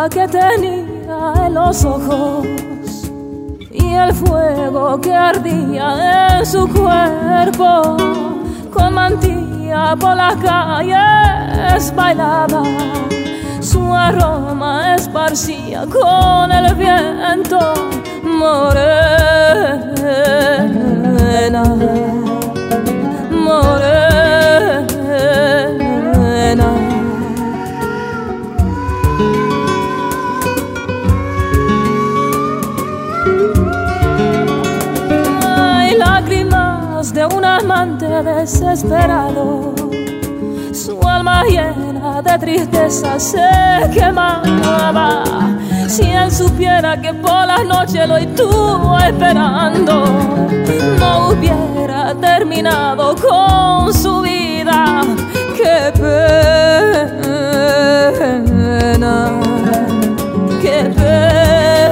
que tenía en los ojos y el fuego que ardía en su cuerpo. Con mantilla por las calles bailaba, su aroma esparcía con el viento. Morena, morena. Hay lágrimas de un amante desesperado, su alma llena de tristeza se quemaba. Si él supiera que por las noches lo estuvo esperando, no hubiera terminado con su vida. ¡Qué pena! ¡Qué pena!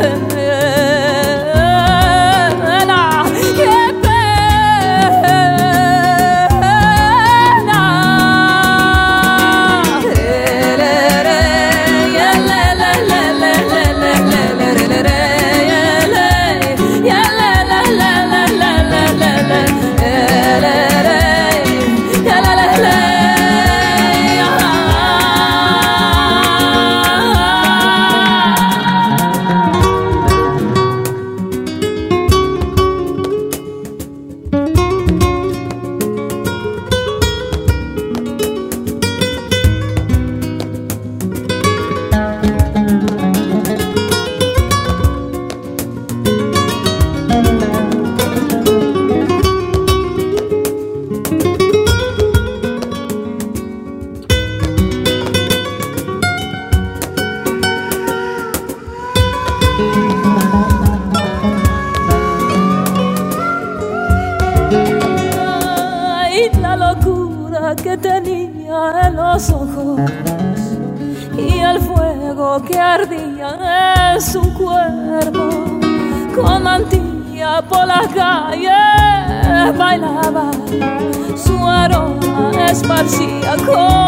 Que tenía en los ojos y el fuego que ardía en su cuerpo. Con mantilla por las calles bailaba, su aroma esparcía con